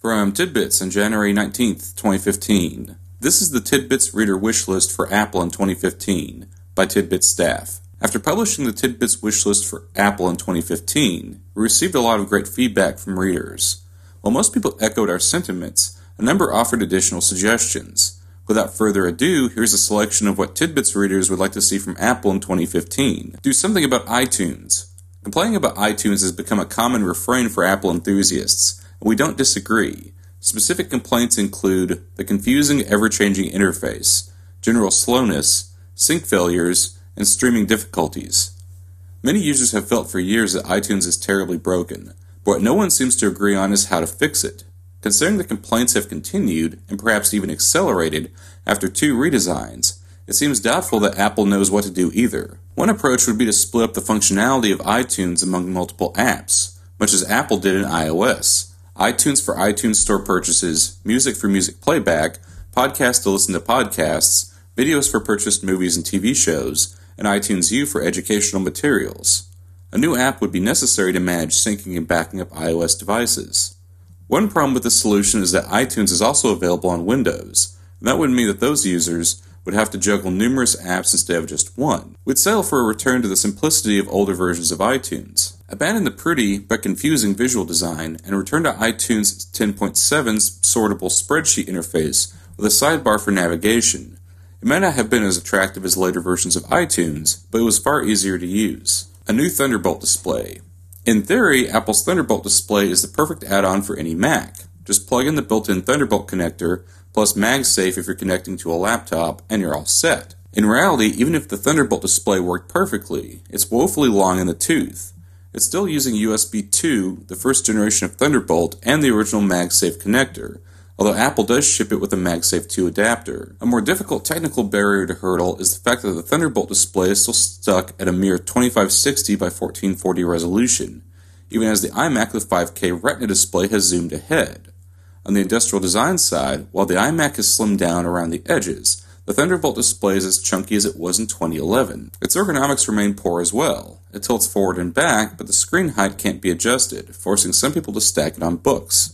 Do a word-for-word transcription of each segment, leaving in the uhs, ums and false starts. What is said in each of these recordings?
From Tidbits on January nineteenth, twenty fifteen. This is the Tidbits Reader Wishlist for Apple in twenty fifteen by Tidbits staff. After publishing the Tidbits Wishlist for Apple in twenty fifteen, we received a lot of great feedback from readers. While most people echoed our sentiments, a number offered additional suggestions. Without further ado, here's a selection of what Tidbits readers would like to see from Apple in twenty fifteen. Do something about iTunes. Complaining about iTunes has become a common refrain for Apple enthusiasts. We don't disagree. Specific complaints include the confusing, ever-changing interface, general slowness, sync failures, and streaming difficulties. Many users have felt for years that iTunes is terribly broken, but what no one seems to agree on is how to fix it. Considering the complaints have continued, and perhaps even accelerated, after two redesigns, it seems doubtful that Apple knows what to do either. One approach would be to split up the functionality of iTunes among multiple apps, much as Apple did in iOS. iTunes for iTunes Store purchases, music for music playback, podcasts to listen to podcasts, videos for purchased movies and T V shows, and iTunes U for educational materials. A new app would be necessary to manage syncing and backing up iOS devices. One problem with this solution is that iTunes is also available on Windows, and that would mean that those users would have to juggle numerous apps instead of just one. We'd settle for a return to the simplicity of older versions of iTunes. Abandon the pretty but confusing visual design and return to iTunes ten point seven's sortable spreadsheet interface with a sidebar for navigation. It might not have been as attractive as later versions of iTunes, but it was far easier to use. A new Thunderbolt display. In theory, Apple's Thunderbolt display is the perfect add-on for any Mac. Just plug in the built-in Thunderbolt connector, plus MagSafe if you're connecting to a laptop, and you're all set. In reality, even if the Thunderbolt display worked perfectly, it's woefully long in the tooth. It's still using U S B two, the first generation of Thunderbolt, and the original MagSafe connector, although Apple does ship it with a MagSafe two adapter. A more difficult technical barrier to hurdle is the fact that the Thunderbolt display is still stuck at a mere twenty-five sixty by fourteen forty resolution, even as the iMac with five K Retina display has zoomed ahead. On the industrial design side, while the iMac has slimmed down around the edges, the Thunderbolt display is as chunky as it was in twenty eleven. Its ergonomics remain poor as well. It tilts forward and back, but the screen height can't be adjusted, forcing some people to stack it on books.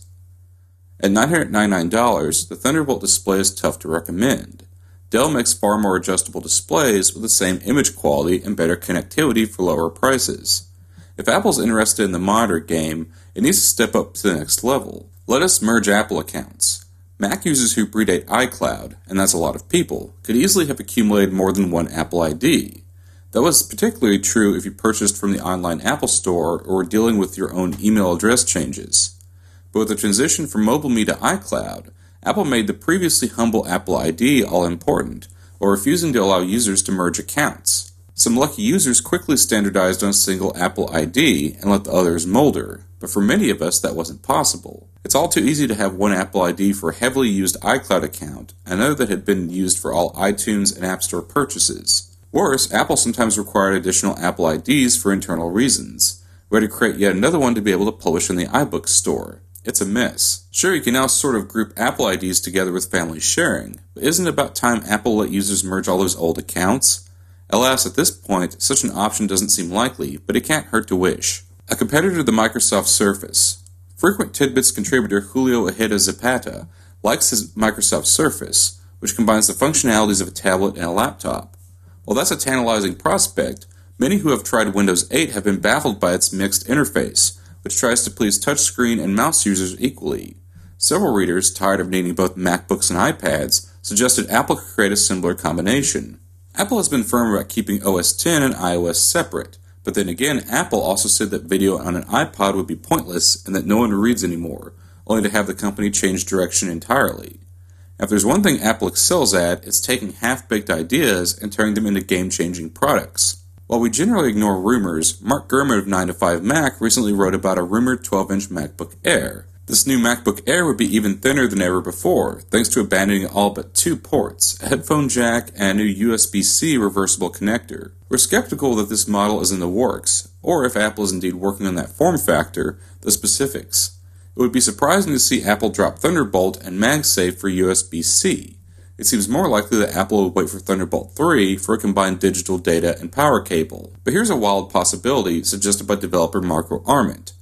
At nine hundred ninety-nine dollars, the Thunderbolt display is tough to recommend. Dell makes far more adjustable displays with the same image quality and better connectivity for lower prices. If Apple's interested in the monitor game, it needs to step up to the next level. Let us merge Apple accounts. Mac users who predate iCloud, and that's a lot of people, could easily have accumulated more than one Apple I D. That was particularly true if you purchased from the online Apple Store or were dealing with your own email address changes. But with the transition from MobileMe to iCloud, Apple made the previously humble Apple I D all-important, while refusing to allow users to merge accounts. Some lucky users quickly standardized on a single Apple I D and let the others molder, but for many of us that wasn't possible. It's all too easy to have one Apple I D for a heavily used iCloud account, and another that had been used for all iTunes and App Store purchases. Worse, Apple sometimes required additional Apple I Ds for internal reasons. We had to create yet another one to be able to publish in the iBooks store. It's a mess. Sure, you can now sort of group Apple I Ds together with family sharing, but isn't it about time Apple let users merge all those old accounts? Alas, at this point, such an option doesn't seem likely, but it can't hurt to wish. A competitor to the Microsoft Surface. Frequent Tidbits contributor Julio Ojeda Zapata likes his Microsoft Surface, which combines the functionalities of a tablet and a laptop. While that's a tantalizing prospect, many who have tried Windows eight have been baffled by its mixed interface, which tries to please touchscreen and mouse users equally. Several readers, tired of needing both MacBooks and iPads, suggested Apple could create a similar combination. Apple has been firm about keeping O S ten and iOS separate, but then again, Apple also said that video on an iPod would be pointless and that no one reads anymore, only to have the company change direction entirely. If there's one thing Apple excels at, it's taking half-baked ideas and turning them into game-changing products. While we generally ignore rumors, Mark Gurman of nine to five Mac recently wrote about a rumored twelve-inch MacBook Air. This new MacBook Air would be even thinner than ever before, thanks to abandoning all but two ports, a headphone jack and a new U S B C reversible connector. We're skeptical that this model is in the works, or if Apple is indeed working on that form factor, the specifics. It would be surprising to see Apple drop Thunderbolt and MagSafe for U S B C. It seems more likely that Apple would wait for Thunderbolt three for a combined digital data and power cable. But here's a wild possibility suggested by developer Marco Arment.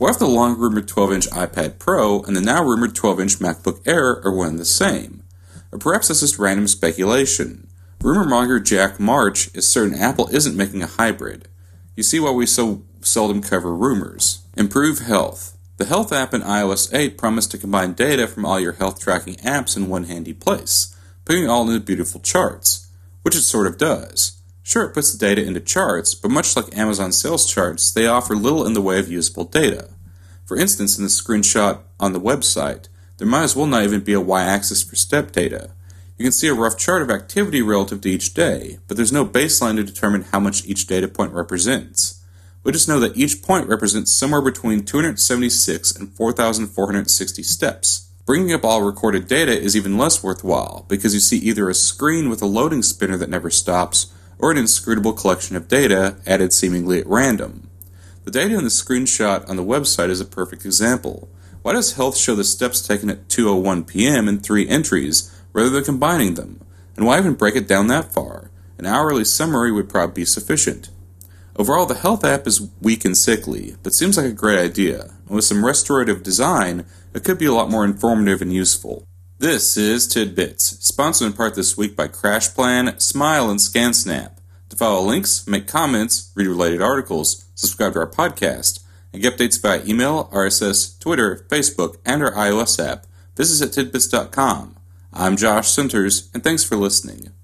What if the long-rumored twelve-inch iPad Pro and the now-rumored twelve-inch MacBook Air are one and the same? Or perhaps that's just random speculation. Rumor monger Jack March is certain Apple isn't making a hybrid. You see why we so seldom cover rumors. Improve health. The Health app in iOS eight promised to combine data from all your health tracking apps in one handy place, putting it all into beautiful charts, which it sort of does. Sure, it puts the data into charts, but much like Amazon sales charts, they offer little in the way of usable data. For instance, in the screenshot on the website, there might as well not even be a y-axis for step data. You can see a rough chart of activity relative to each day, but there's no baseline to determine how much each data point represents. We just know that each point represents somewhere between two hundred seventy-six and four thousand four hundred sixty steps. Bringing up all recorded data is even less worthwhile, because you see either a screen with a loading spinner that never stops, or an inscrutable collection of data added seemingly at random. The data in the screenshot on the website is a perfect example. Why does Health show the steps taken at two oh one p.m. in three entries, rather than combining them? And why even break it down that far? An hourly summary would probably be sufficient. Overall, the Health app is weak and sickly, but seems like a great idea, and with some restorative design, it could be a lot more informative and useful. This is Tidbits, sponsored in part this week by CrashPlan, Smile, and ScanSnap. To follow links, make comments, read related articles, subscribe to our podcast, and get updates via email, R S S, Twitter, Facebook, and our iOS app, visit us at tidbits dot com. I'm Josh Centers, and thanks for listening.